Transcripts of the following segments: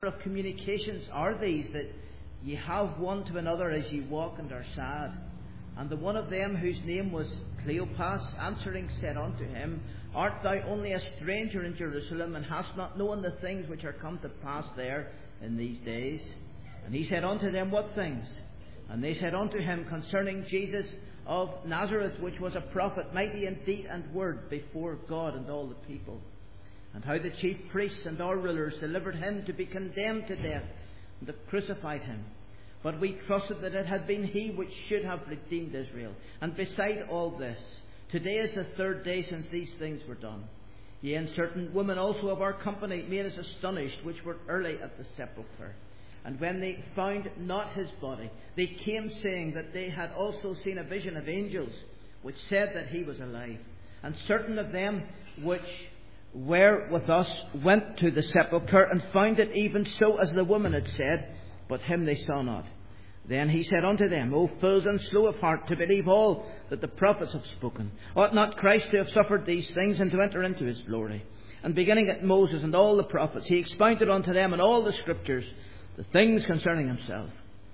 of communications are these, that ye have one to another as ye walk and are sad? And the one of them, whose name was Cleopas, answering said unto him, Art thou only a stranger in Jerusalem, and hast not known the things which are come to pass there in these days? And he said unto them, What things? And they said unto him, Concerning Jesus of Nazareth, which was a prophet, mighty in deed and word before God and all the people. And how the chief priests and our rulers delivered him to be condemned to death, and have crucified him. But we trusted that it had been he which should have redeemed Israel. And beside all this, today is the third day since these things were done. Yea, and certain women also of our company made us astonished, which were early at the sepulchre. And when they found not his body, they came saying that they had also seen a vision of angels, which said that he was alive. And certain of them which were with us went to the sepulchre, and found it even so as the woman had said, but him they saw not. Then he said unto them, O fools and slow of heart to believe all that the prophets have spoken. Ought not Christ to have suffered these things, and to enter into his glory? And beginning at Moses and all the prophets, he expounded unto them in all the scriptures the things concerning himself.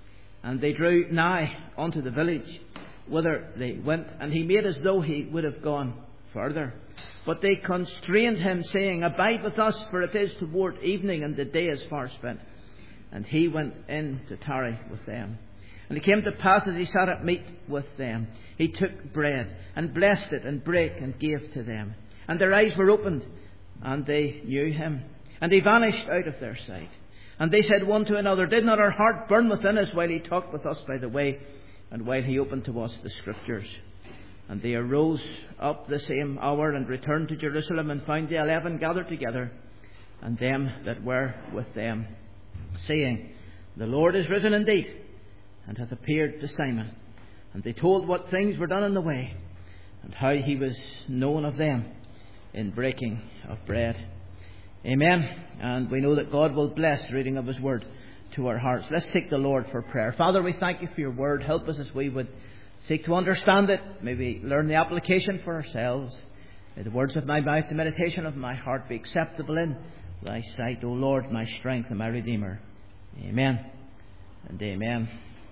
And they drew nigh unto the village whither they went, and he made as though he would have gone further. But they constrained him, saying, Abide with us, for it is toward evening, and the day is far spent. And he went in to tarry with them. And it came to pass, as he sat at meat with them, he took bread, and blessed it, and brake, and gave to them. And their eyes were opened, and they knew him. And he vanished out of their sight. And they said one to another, Did not our heart burn within us while he talked with us by the way, and while he opened to us the Scriptures? And they arose up the same hour, and returned to Jerusalem, and found the 11 gathered together, and them that were with them, saying, The Lord is risen indeed, and hath appeared to Simon. And they told what things were done in the way, and how he was known of them in breaking of bread. Amen. And we know that God will bless the reading of his word to our hearts. Let's seek the Lord for prayer. Father, we thank you for your word. Help us as we would seek to understand it. May we learn the application for ourselves. May the words of my mouth, the meditation of my heart be acceptable in thy sight, O Lord, my strength and my Redeemer. Amen and amen.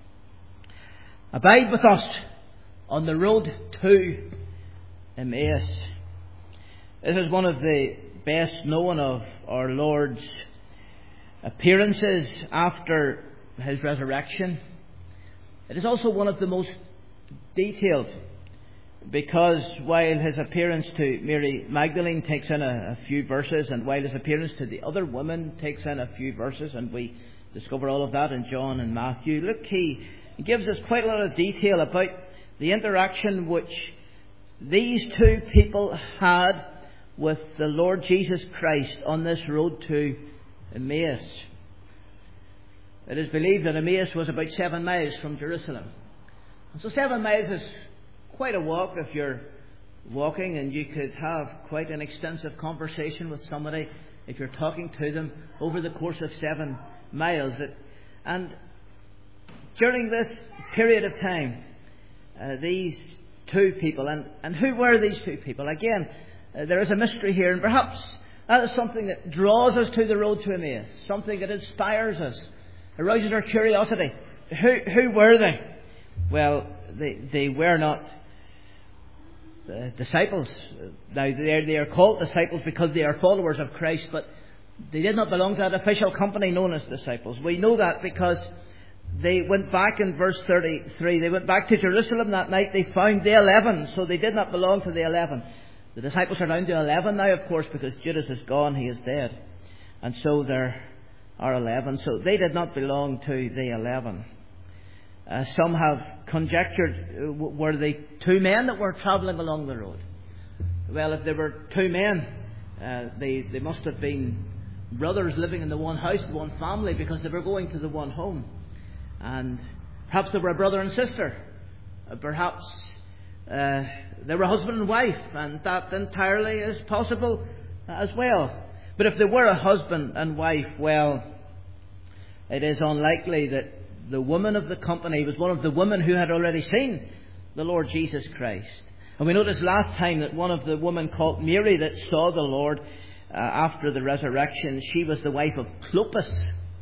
Abide with us on the road to Emmaus. This is one of the best known of our Lord's appearances after his resurrection. It is also one of the most detailed, because while his appearance to Mary Magdalene takes in a few verses, and while his appearance to the other women takes in a few verses, and we discover all of that in John and Matthew, look, he gives us quite a lot of detail about the interaction which these two people had with the Lord Jesus Christ on this road to Emmaus. It is believed that Emmaus was about 7 miles from Jerusalem. And so 7 miles is quite a walk if you're walking, and you could have quite an extensive conversation with somebody if you're talking to them over the course of 7 miles. And during this period of time, these two people, and who were these two people? Again, there is a mystery here, and perhaps that is something that draws us to the road to Emmaus, something that inspires us, arouses our curiosity. Who were they? Well, they were not disciples. Now, they are called disciples because they are followers of Christ, but they did not belong to that official company known as disciples. We know that because they went back in verse 33. They went back to Jerusalem that night. They found the 11, so they did not belong to the 11. The disciples are down to 11 now, of course, because Judas is gone. He is dead. And so there are 11. So they did not belong to the 11. Some have conjectured, were they two men that were travelling along the road? Well, if there were two men, they must have been brothers living in the one house, the one family, because they were going to the one home. And perhaps they were a brother and sister. Perhaps they were husband and wife, and that entirely is possible as well. But if they were a husband and wife, well, it is unlikely that the woman of the company was one of the women who had already seen the Lord Jesus Christ. And we noticed last time that one of the women called Mary that saw the Lord after the resurrection, she was the wife of Clopas.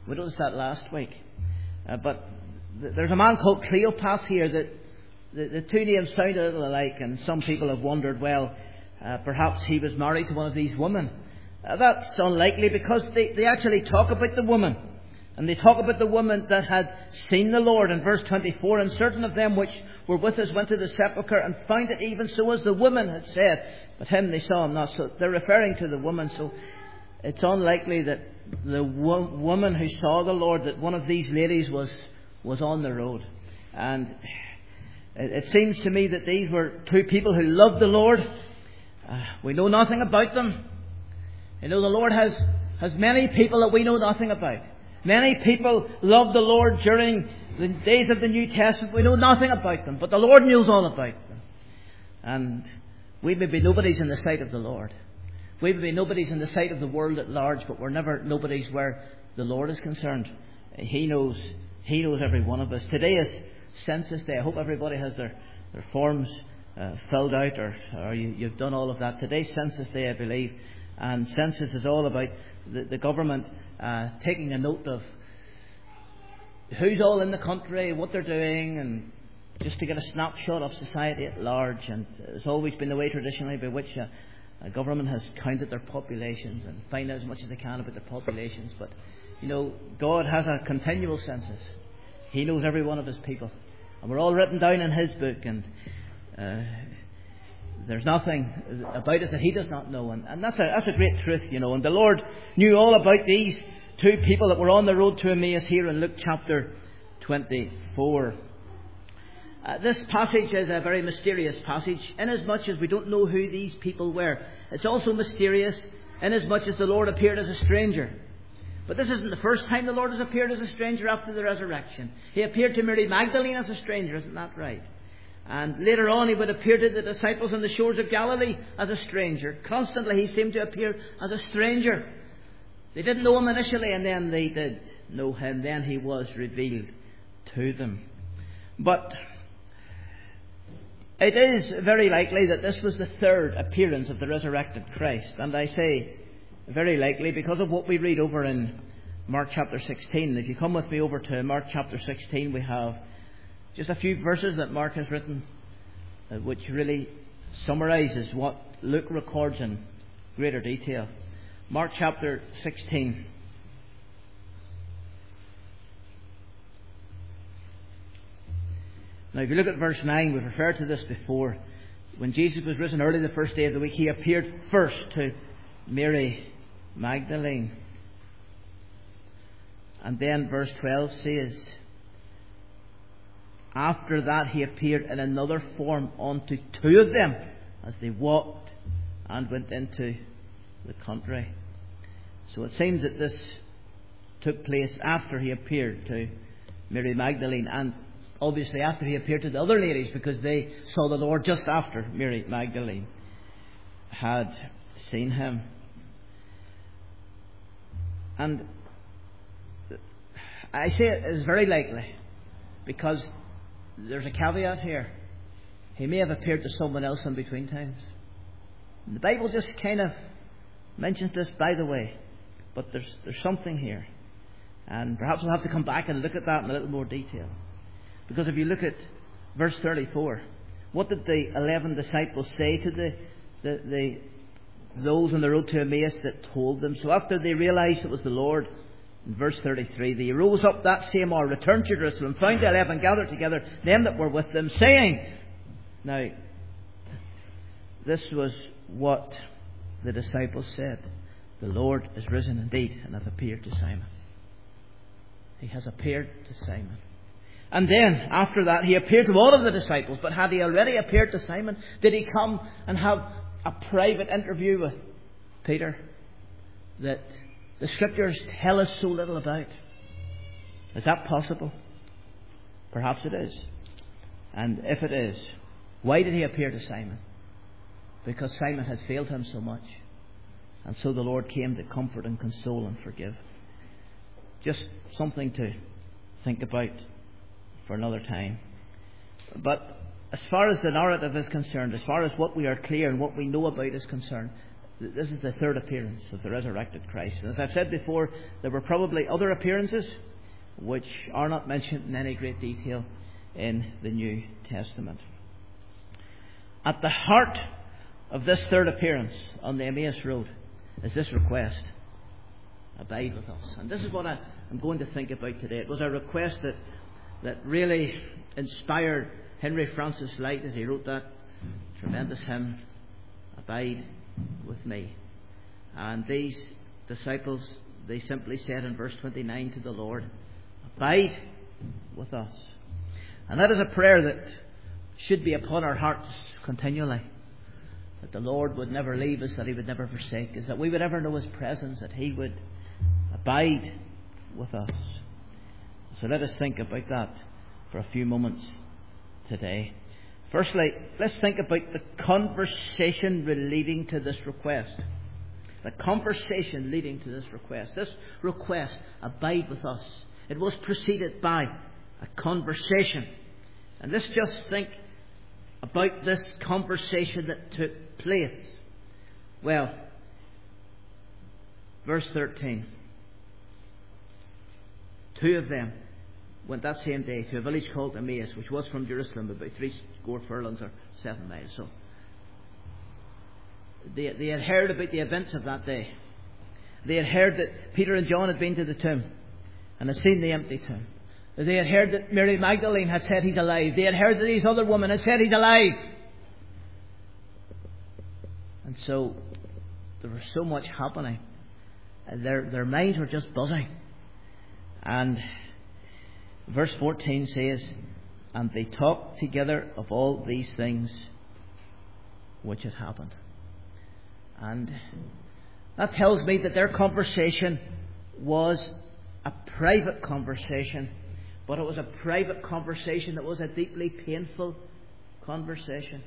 We noticed that last week. But there's a man called Cleopas here that the two names sound a little alike, and some people have wondered, well, perhaps he was married to one of these women. That's unlikely, because they actually talk about the woman. And they talk about the woman that had seen the Lord in verse 24. And certain of them which were with us went to the sepulchre and found it even so as the woman had said. But him they saw him not. So they're referring to the woman. So it's unlikely that the woman who saw the Lord, that one of these ladies was on the road. And it seems to me that these were two people who loved the Lord. We know nothing about them. You know, the Lord has many people that we know nothing about. Many people loved the Lord during the days of the New Testament. We know nothing about them, but the Lord knows all about them. And we may be nobodies in the sight of the Lord. We may be nobodies in the sight of the world at large, but we're never nobodies where the Lord is concerned. He knows every one of us. Today is Census Day. I hope everybody has their forms filled out, or you've done all of that. Today's Census Day, I believe. And census is all about the government taking a note of who's all in the country, what they're doing, and just to get a snapshot of society at large. And it's always been the way traditionally by which a government has counted their populations and find out as much as they can about their populations. But, you know, God has a continual census. He knows every one of His people. And we're all written down in His book, and there's nothing about us that He does not know. And that's a great truth, you know. And the Lord knew all about these two people that were on the road to Emmaus here in Luke chapter 24. This passage is a very mysterious passage, inasmuch as we don't know who these people were. It's also mysterious inasmuch as the Lord appeared as a stranger. But this isn't the first time the Lord has appeared as a stranger after the resurrection. He appeared to Mary Magdalene as a stranger, isn't that right? And later on He would appear to the disciples on the shores of Galilee as a stranger. Constantly He seemed to appear as a stranger. They didn't know Him initially, and then they did know Him. Then He was revealed to them. But it is very likely that this was the third appearance of the resurrected Christ. And I say very likely because of what we read over in Mark chapter 16. If you come with me over to Mark chapter 16, we have just a few verses that Mark has written, which really summarises what Luke records in greater detail. Mark chapter 16. Now, if you look at verse 9, we've referred to this before. When Jesus was risen early the first day of the week, He appeared first to Mary Magdalene. And then verse 12 says, after that He appeared in another form unto two of them as they walked and went into the country. So it seems that this took place after He appeared to Mary Magdalene, and obviously after He appeared to the other ladies, because they saw the Lord just after Mary Magdalene had seen Him. And I say it is very likely because there's a caveat here. He may have appeared to someone else in between times. The Bible just kind of mentions this by the way, but there's something here. And perhaps we'll have to come back and look at that in a little more detail. Because if you look at verse 34, what did the 11 disciples say to those on the road to Emmaus that told them? So after they realised it was the Lord, in verse 33, they rose up that same hour, returned to Jerusalem, found the 11 gathered together, them that were with them, saying... Now, this was what the disciples said. The Lord is risen indeed and hath appeared to Simon. He has appeared to Simon. And then, after that, He appeared to all of the disciples. But had He already appeared to Simon? Did He come and have a private interview with Peter that the Scriptures tell us so little about? Is that possible? Perhaps it is. And if it is, why did He appear to Simon? Because Simon had failed Him so much. And so the Lord came to comfort and console and forgive. Just something to think about for another time. But as far as the narrative is concerned, as far as what we are clear and what we know about is concerned, This is the third appearance of the resurrected Christ. And as I've said before, there were probably other appearances which are not mentioned in any great detail in the New Testament. At the heart of this third appearance on the Emmaus Road is this request: abide with us. And this is what I'm going to think about today. It was a request that really inspired Henry Francis Lyte as he wrote that tremendous hymn, Abide with Me. And these disciples, they simply said in verse 29 to the Lord, abide with us. And that is a prayer that should be upon our hearts continually. That the Lord would never leave us, that He would never forsake us, that we would ever know His presence, that He would abide with us. So let us think about that for a few moments today. Firstly, let's think about the conversation leading to this request. The conversation leading to this request. This request, abide with us, it was preceded by a conversation. And let's just think about this conversation that took place. Well, verse 13. 2 of them went that same day to a village called Emmaus, which was from Jerusalem about 70 furlongs or 7 miles. So they had heard about the events of that day. They had heard that Peter and John had been to the tomb and had seen the empty tomb. They had heard that Mary Magdalene had said He's alive. They had heard that these other women had said He's alive. And so there was so much happening. Their minds were just buzzing. And verse 14 says, and they talked together of all these things which had happened. And that tells me that their conversation was a private conversation. But it was a private conversation that was a deeply painful conversation.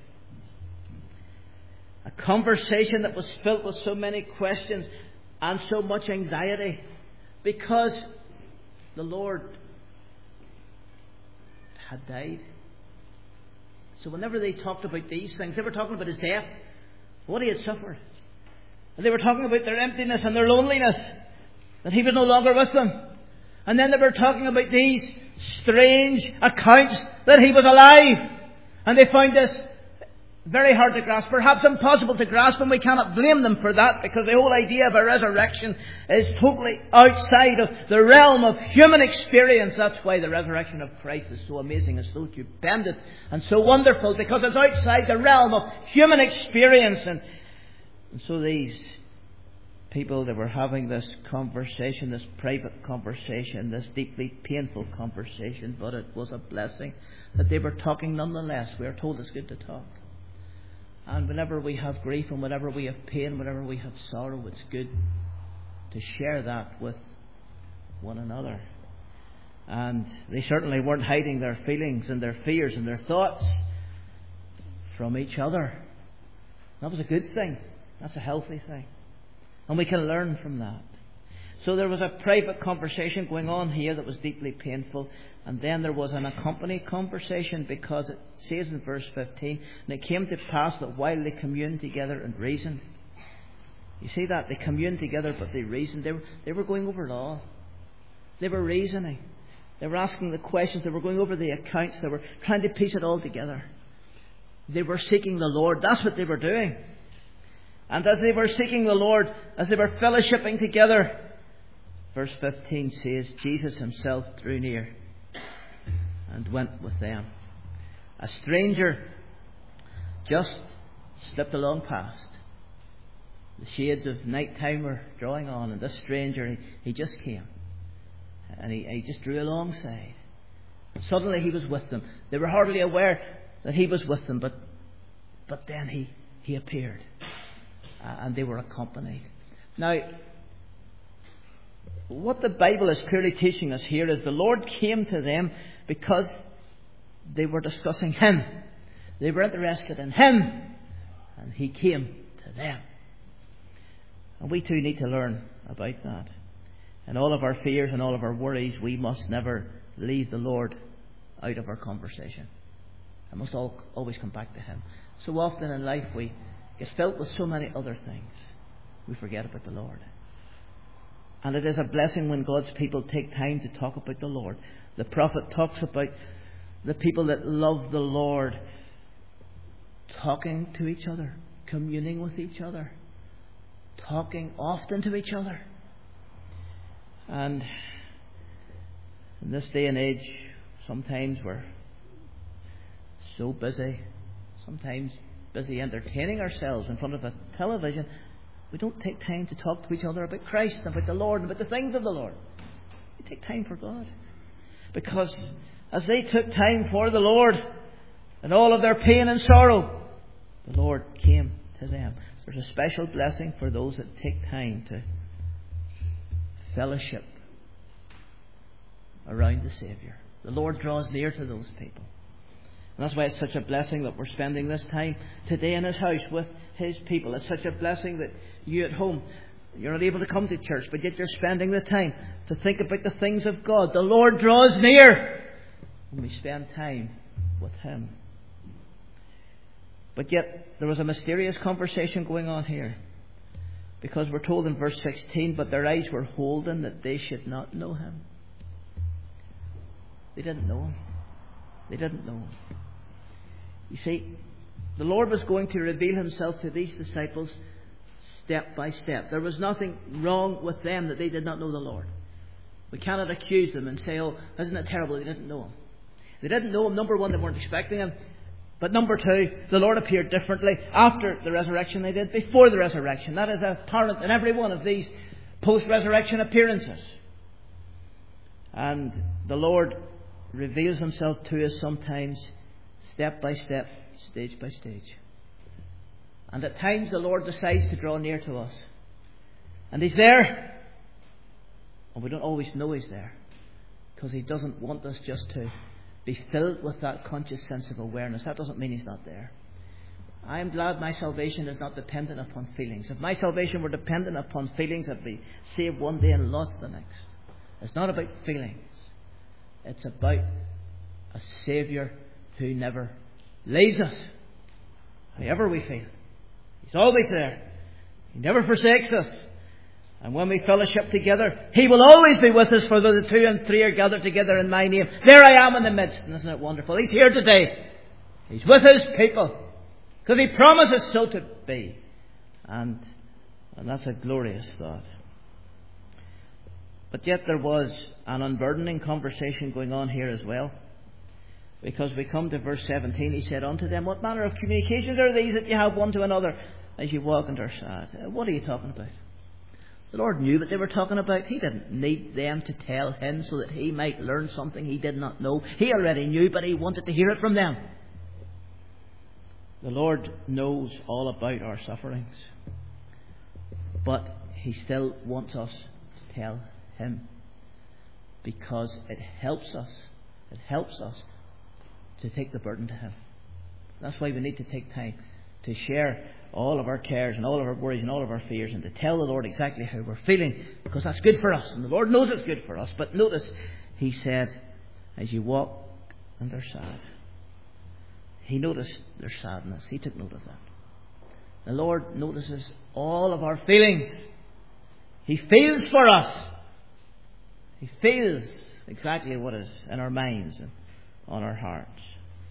A conversation that was filled with so many questions and so much anxiety, because the Lord had died. So whenever they talked about these things, they were talking about His death, what He had suffered. And they were talking about their emptiness and their loneliness, that He was no longer with them. And then they were talking about these strange accounts that He was alive. And they found this very hard to grasp, perhaps impossible to grasp, and we cannot blame them for that, because the whole idea of a resurrection is totally outside of the realm of human experience. That's why the resurrection of Christ is so amazing and so stupendous and so wonderful, because it's outside the realm of human experience. And so these people, they were having this conversation, this private conversation, this deeply painful conversation, but it was a blessing that they were talking nonetheless. We are told it's good to talk. And whenever we have grief and whenever we have pain, whenever we have sorrow, it's good to share that with one another. And they certainly weren't hiding their feelings and their fears and their thoughts from each other. That was a good thing. That's a healthy thing. And we can learn from that. So there was a private conversation going on here that was deeply painful. And then there was an accompanied conversation, because it says in verse 15, and it came to pass that while they communed together and reasoned. You see that? They communed together, but they reasoned. They were going over it all. They were reasoning. They were asking the questions. They were going over the accounts. They were trying to piece it all together. They were seeking the Lord. That's what they were doing. And as they were seeking the Lord, as they were fellowshipping together, verse 15 says, Jesus Himself drew near and went with them. A stranger just slipped along past. The shades of night time were drawing on, and this stranger, he just came. And he just drew alongside. Suddenly He was with them. They were hardly aware that He was with them, but then He appeared. And they were accompanied. Now, what the Bible is clearly teaching us here is the Lord came to them because they were discussing Him. They were interested in Him. And He came to them. And we too need to learn about that. And all of our fears and all of our worries, we must never leave the Lord out of our conversation. I must always come back to Him. So often in life we get filled with so many other things. we forget about the Lord. And it is a blessing when God's people take time to talk about the Lord. The prophet talks about the people that love the Lord talking to each other, communing with each other, talking often to each other. And in this day and age, sometimes we're so busy, sometimes busy entertaining ourselves in front of a television, we don't take time to talk to each other about Christ and about the Lord and about the things of the Lord. We take time for God. Because as they took time for the Lord and all of their pain and sorrow, the Lord came to them. There's a special blessing for those that take time to fellowship around the Saviour. The Lord draws near to those people. And that's why it's such a blessing that we're spending this time today in His house with His people. It's such a blessing that you at home, you're not able to come to church, but yet you're spending the time to think about the things of God. The Lord draws near when we spend time with Him. But yet there was a mysterious conversation going on here. Because we're told in verse 16, but their eyes were holden that they should not know Him. They didn't know Him. They didn't know Him. You see, the Lord was going to reveal Himself to these disciples step by step. There was nothing wrong with them that they did not know the Lord. We cannot accuse them and say, oh, isn't it terrible they didn't know Him. They didn't know Him. Number one, they weren't expecting Him. But number two, the Lord appeared differently after the resurrection than He did before the resurrection. That is apparent in every one of these post-resurrection appearances. And the Lord reveals Himself to us sometimes step by step, stage by stage. And at times the Lord decides to draw near to us. And He's there. And we don't always know He's there. Because He doesn't want us just to be filled with that conscious sense of awareness. That doesn't mean He's not there. I am glad my salvation is not dependent upon feelings. If my salvation were dependent upon feelings, I'd be saved one day and lost the next. It's not about feelings. It's about a Saviour who never leaves us. However we feel, He's always there. He never forsakes us. And when we fellowship together, He will always be with us, for though the 2 and 3 are gathered together in my name, there I am in the midst. And isn't it wonderful? He's here today. He's with His people. Because He promises so to be. And that's a glorious thought. But yet there was an unburdening conversation going on here as well. Because we come to verse 17, He said unto them, what manner of communications are these that you have one to another as you walk and are sad? What are you talking about? The Lord knew what they were talking about. He didn't need them to tell Him so that He might learn something He did not know. He already knew, but He wanted to hear it from them. The Lord knows all about our sufferings. But He still wants us to tell Him. Because it helps us. It helps us to take the burden to Him. That's why we need to take time to share all of our cares and all of our worries and all of our fears, and to tell the Lord exactly how we're feeling, because that's good for us, and the Lord knows it's good for us. But notice, He said, as you walk and are sad. He noticed their sadness. He took note of that. The Lord notices all of our feelings. He feels for us. He feels exactly what is in our minds and on our hearts.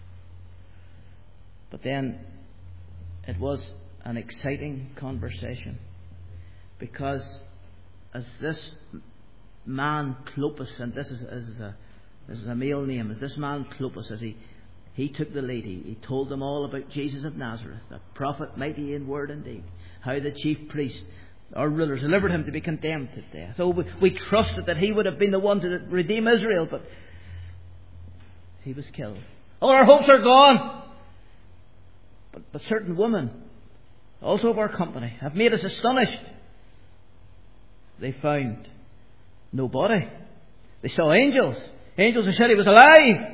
But then it was an exciting conversation, because as this man Clopas, and this is a male name, as this man Clopas, as he took the lead, he told them all about Jesus of Nazareth, a prophet mighty in word and deed, how the chief priests, our rulers, delivered Him to be condemned to death. So we trusted that He would have been the one to redeem Israel, but He was killed. All our hopes are gone. But certain women, also of our company, have made us astonished. They found no body. They saw angels. Angels who said He was alive.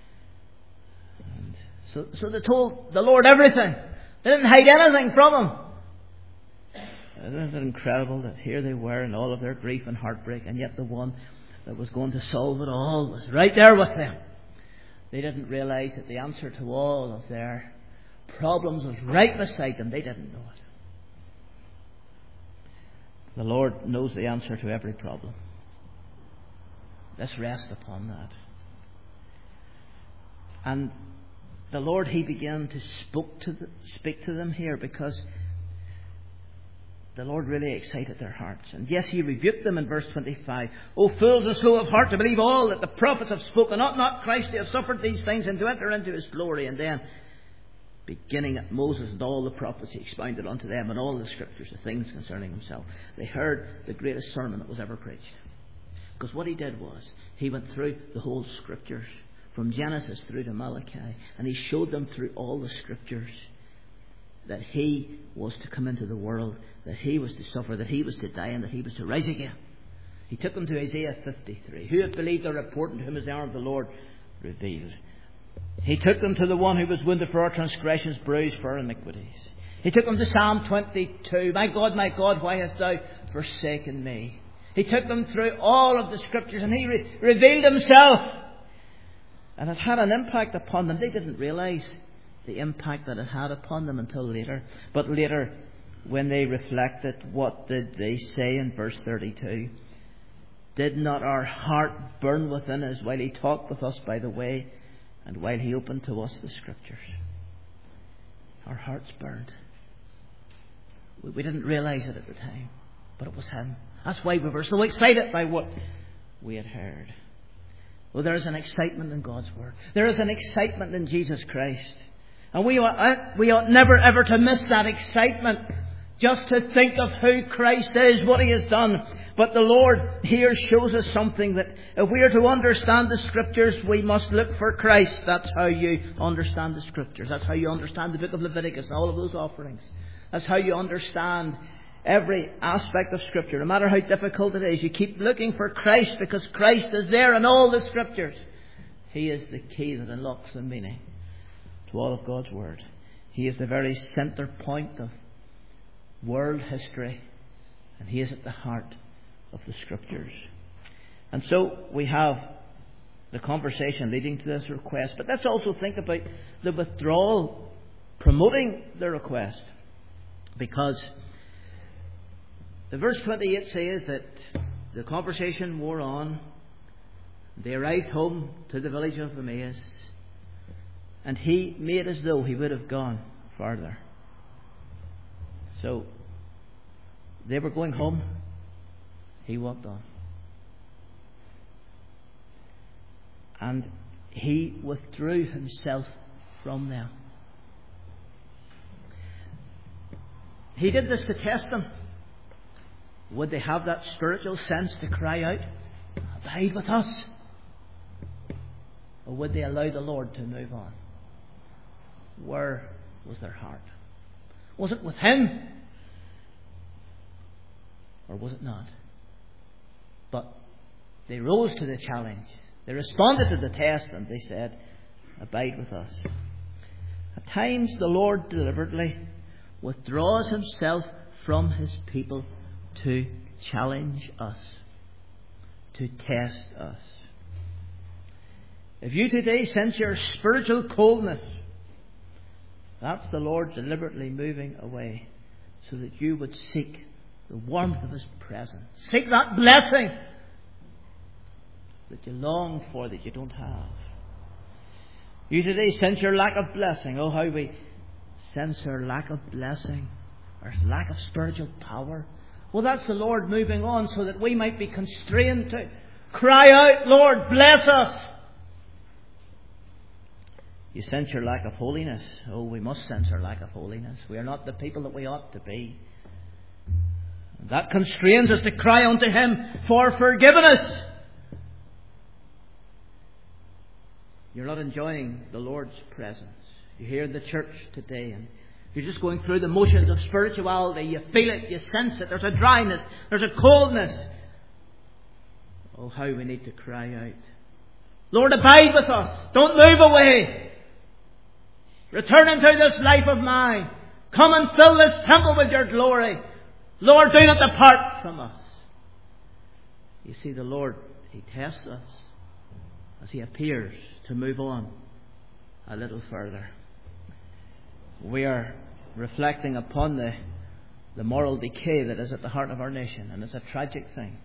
And so they told the Lord everything. They didn't hide anything from Him. Isn't it incredible that here they were in all of their grief and heartbreak, and yet the one that was going to solve it all was right there with them. They didn't realize that the answer to all of their problems was right beside them. They didn't know it. The Lord knows the answer to every problem. Let's rest upon that. And the Lord, He began to speak to them here, because the Lord really excited their hearts. And yes, He rebuked them in verse 25. O fools and slow of heart to believe all that the prophets have spoken. Ought not Christ to have suffered these things and to enter into His glory? And then, beginning at Moses and all the prophets, He expounded unto them and all the Scriptures the things concerning Himself. They heard the greatest sermon that was ever preached. Because what He did was, He went through the whole Scriptures, from Genesis through to Malachi, and He showed them through all the Scriptures that He was to come into the world, that He was to suffer, that He was to die, and that He was to rise again. He took them to Isaiah 53. Who hath believed the report, and to whom is the arm of the Lord revealed? He took them to the one who was wounded for our transgressions, bruised for our iniquities. He took them to Psalm 22. My God, why hast thou forsaken me? He took them through all of the Scriptures, and He revealed Himself. And it had an impact upon them. They didn't realise the impact that it had upon them until later. But later, when they reflected, what did they say in verse 32? Did not our heart burn within us while He talked with us by the way, and while He opened to us the Scriptures? Our hearts burned. We didn't realise it at the time, but it was Him. That's why we were so excited by what we had heard. Well, there is an excitement in God's Word. There is an excitement in Jesus Christ. And we ought never ever to miss that excitement, just to think of who Christ is, what He has done. But the Lord here shows us something, that if we are to understand the Scriptures, we must look for Christ. That's how you understand the Scriptures. That's how you understand the book of Leviticus and all of those offerings. That's how you understand every aspect of Scripture. No matter how difficult it is, you keep looking for Christ, because Christ is there in all the Scriptures. He is the key that unlocks the meaning to all of God's Word. He is the very centre point of world history, and He is at the heart of the Scriptures. And so we have the conversation leading to this request. But let's also think about the withdrawal promoting the request, because the verse 28 says that the conversation wore on. They arrived home to the village of Emmaus, and He made as though He would have gone farther. So they were going home. He walked on. And He withdrew Himself from them. He did this to test them. Would they have that spiritual sense to cry out, abide with us? Or would they allow the Lord to move on? Where was their heart? Was it with Him? Or was it not? But they rose to the challenge. They responded to the test, and they said, abide with us. At times the Lord deliberately withdraws Himself from His people to challenge us, to test us. If you today sense your spiritual coldness, that's the Lord deliberately moving away, so that you would seek the warmth of His presence. Seek that blessing that you long for, that you don't have. You today sense your lack of blessing. Oh, how we sense our lack of blessing, our lack of spiritual power. Well, that's the Lord moving on, so that we might be constrained to cry out, Lord, bless us. You sense your lack of holiness. Oh, we must sense our lack of holiness. We are not the people that we ought to be. That constrains us to cry unto Him for forgiveness. You're not enjoying the Lord's presence. You're here in the church today, and you're just going through the motions of spirituality. You feel it, you sense it. There's a dryness, there's a coldness. Oh, how we need to cry out, Lord, abide with us. Don't move away. Return into this life of mine. Come and fill this temple with your glory. Lord, do not depart from us. You see, the Lord, He tests us as He appears to move on a little further. We are reflecting upon the the moral decay that is at the heart of our nation, and it's a tragic thing.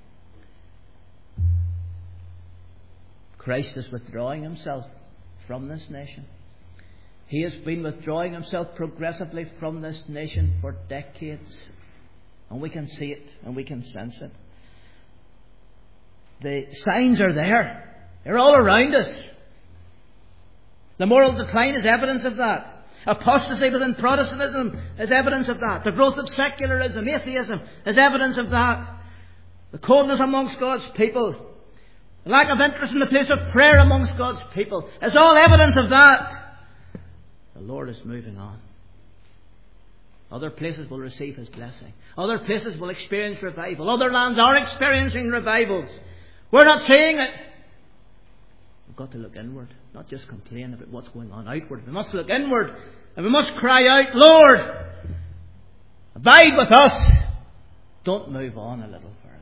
Christ is withdrawing himself from this nation. He has been withdrawing himself progressively from this nation for decades. And we can see it and we can sense it. The signs are there. They're all around us. The moral decline is evidence of that. Apostasy within Protestantism is evidence of that. The growth of secularism, atheism is evidence of that. The coldness amongst God's people, the lack of interest in the place of prayer amongst God's people is all evidence of that. The Lord is moving on. Other places will receive his blessing. Other places will experience revival. Other lands are experiencing revivals. We're not saying it. We've got to look inward, not just complain about what's going on outward. We must look inward and we must cry out, Lord, abide with us. Don't move on a little further.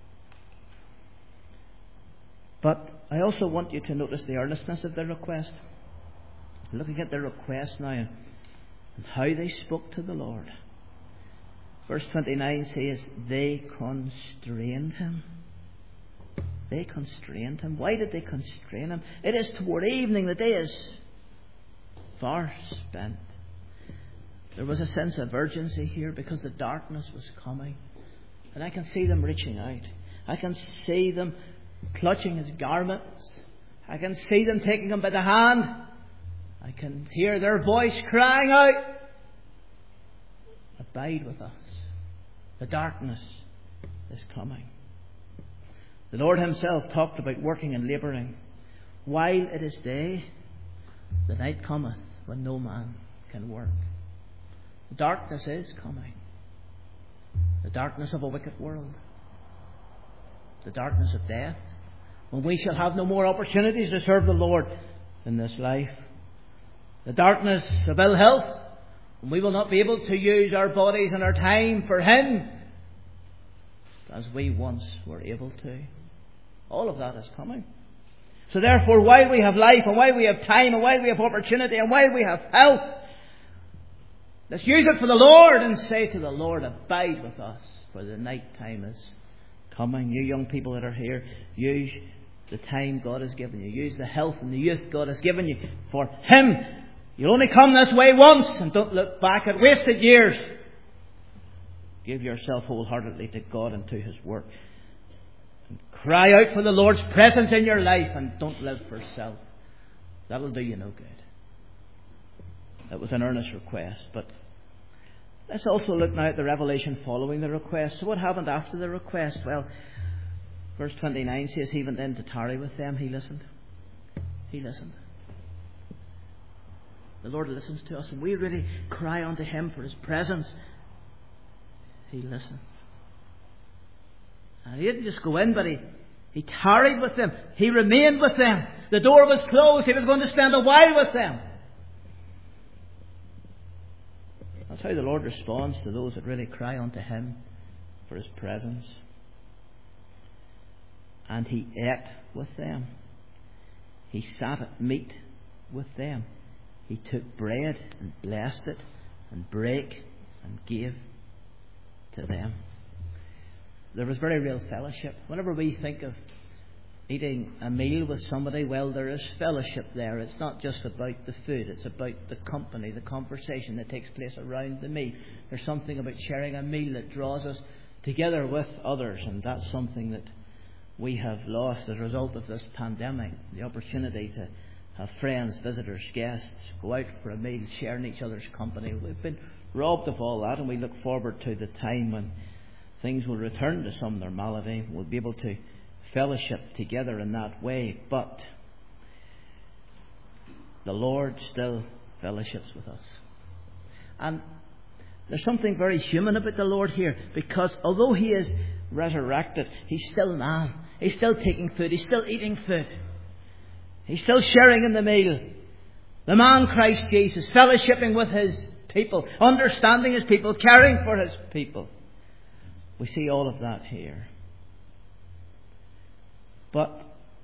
But I also want you to notice the earnestness of their request. Looking at their request now and how they spoke to the Lord. Verse 29 says, they constrained him. They constrained him. Why did they constrain him? It is toward evening. The day is far spent. There was a sense of urgency here because the darkness was coming. And I can see them reaching out. I can see them clutching his garments. I can see them taking him by the hand. I can hear their voice crying out, abide with us. The darkness is coming. The Lord himself talked about working and labouring. While it is day, the night cometh when no man can work. The darkness is coming. The darkness of a wicked world. The darkness of death. When we shall have no more opportunities to serve the Lord in this life. The darkness of ill health. And we will not be able to use our bodies and our time for him as we once were able to. All of that is coming. So therefore, while we have life and while we have time and while we have opportunity and while we have health, let's use it for the Lord and say to the Lord, abide with us, for the night time is coming. You young people that are here, use the time God has given you. Use the health and the youth God has given you for him. You only come this way once, and don't look back at wasted years. Give yourself wholeheartedly to God and to his work. And cry out for the Lord's presence in your life, and don't live for self. That will do you no good. That was an earnest request. But let's also look now at the revelation following the request. So what happened after the request? Well, verse 29 says, he went in to tarry with them. He listened. He listened. The Lord listens to us, and we really cry unto him for his presence. He listens. And he didn't just go in, but he tarried with them. He remained with them. The door was closed. He was going to spend a while with them. That's how the Lord responds to those that really cry unto him for his presence. And he ate with them. He sat at meat with them. He took bread and blessed it and brake and gave to them. There was very real fellowship. Whenever we think of eating a meal with somebody, well, there is fellowship there. It's not just about the food. It's about the company, the conversation that takes place around the meal. There's something about sharing a meal that draws us together with others, and that's something that we have lost as a result of this pandemic. The opportunity to have friends, visitors, guests, go out for a meal, sharing each other's company. We've been robbed of all that, and we look forward to the time when things will return to some normality. We'll be able to fellowship together in that way. But the Lord still fellowships with us. And there's something very human about the Lord here, because although he is resurrected, he's still man. He's still taking food. He's still eating food. He's still sharing in the meal. The man Christ Jesus, fellowshipping with his people, understanding his people, caring for his people. We see all of that here. But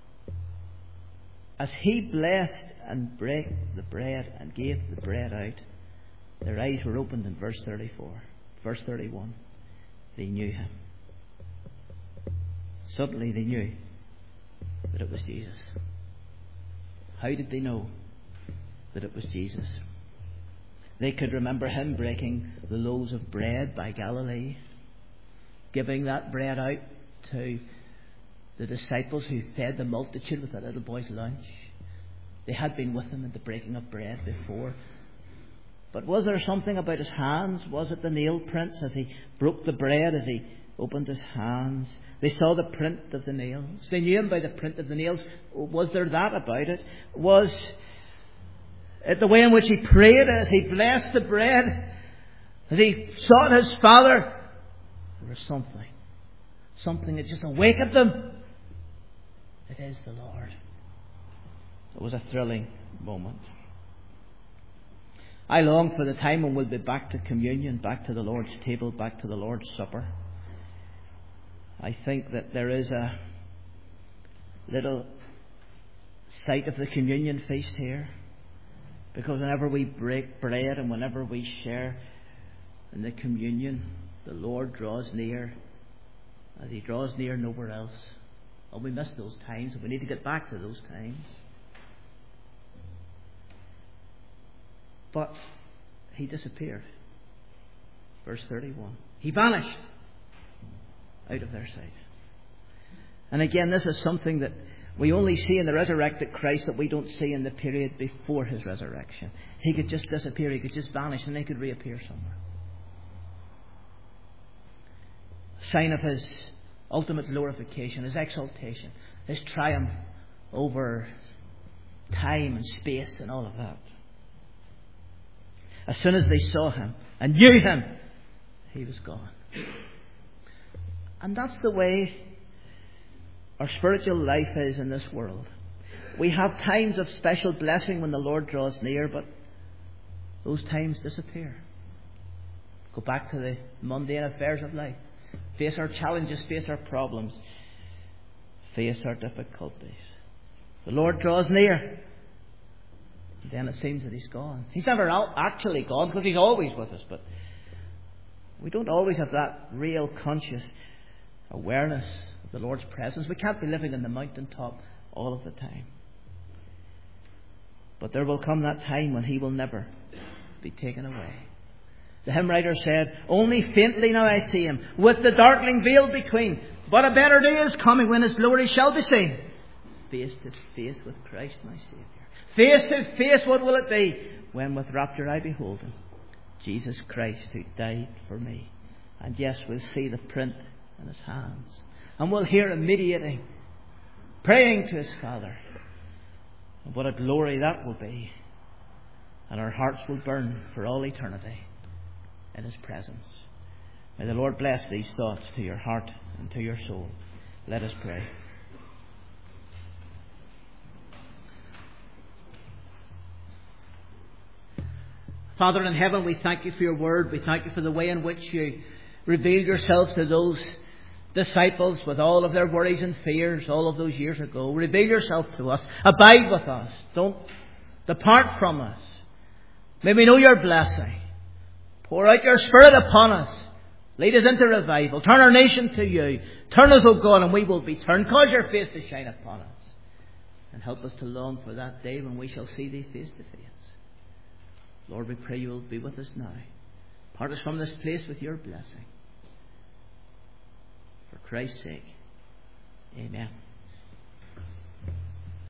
as he blessed and brake the bread and gave the bread out, their eyes were opened in verse 34. Verse 31. They knew him. Suddenly they knew that it was Jesus. How did they know that it was Jesus? They could remember him breaking the loaves of bread by Galilee, giving that bread out to the disciples who fed the multitude with that little boy's lunch. They had been with him at the breaking of bread before. But was there something about his hands? Was it the nail prints as he broke the bread, as he opened his hands? They saw the print of the nails. They knew him by the print of the nails. Was there that about it? Was it the way in which he prayed, as he blessed the bread, as he sought his Father? There was something that just awakened them. It is the Lord. It was a thrilling moment. I long for the time when we'll be back to communion, back to the Lord's table, back to the Lord's Supper. I think that there is a little sight of the communion feast here, because whenever we break bread and whenever we share in the communion, the Lord draws near as he draws near nowhere else. And we miss those times, and we need to get back to those times. But he disappeared. Verse 31. He vanished out of their sight. And again, this is something that we only see in the resurrected Christ that we don't see in the period before his resurrection. He could just disappear, he could just vanish, and he could reappear somewhere. A sign of his ultimate glorification, his exaltation, his triumph over time and space and all of that. As soon as they saw him and knew him, he was gone. And that's the way our spiritual life is in this world. We have times of special blessing when the Lord draws near, but those times disappear. Go back to the mundane affairs of life. Face our challenges, face our problems, face our difficulties. The Lord draws near. Then it seems that he's gone. He's never actually gone, because he's always with us, but we don't always have that real conscious awareness of the Lord's presence. We can't be living in the mountaintop all of the time. But there will come that time when he will never be taken away. The hymn writer said, only faintly now I see him, with the darkling veil between. But a better day is coming when his glory shall be seen. Face to face with Christ my Saviour. Face to face, what will it be when with rapture I behold him? Jesus Christ who died for me. And yes, we'll see the print in his hands. And we'll hear him mediating, praying to his Father. And what a glory that will be. And our hearts will burn for all eternity in his presence. May the Lord bless these thoughts to your heart and to your soul. Let us pray. Father in heaven, we thank you for your word. We thank you for the way in which you revealed yourself to those disciples with all of their worries and fears all of those years ago. Reveal yourself to us. Abide with us. Don't depart from us. May we know your blessing. Pour out your Spirit upon us. Lead us into revival. Turn our nation to you. Turn us, O God, and we will be turned. Cause your face to shine upon us. And help us to long for that day when we shall see thee face to face. Lord, we pray you will be with us now. Part us from this place with your blessing. For Christ's sake. Amen.